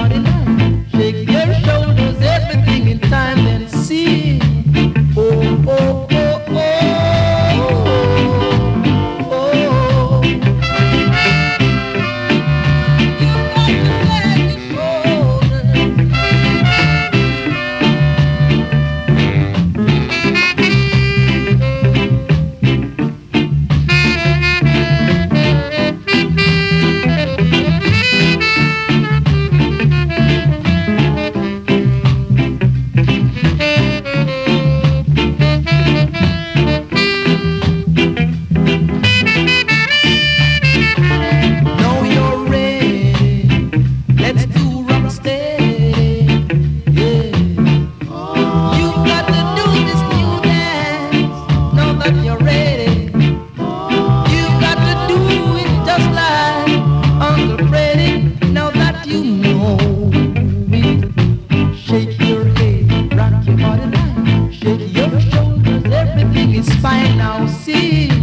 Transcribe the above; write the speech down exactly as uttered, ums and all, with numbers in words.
body now. Shake your shoulders, everything in time, then see. Oh, oh, oh, oh, oh, oh. You got to let it go. Know you're ready. Let's do rock steady. Yeah. You got to do this new dance. Know that you're ready. You got to do it just like Uncle Freddie. Now that you know it, shake your head, rock your body now. Shake your shoulders, everything is fine now. See.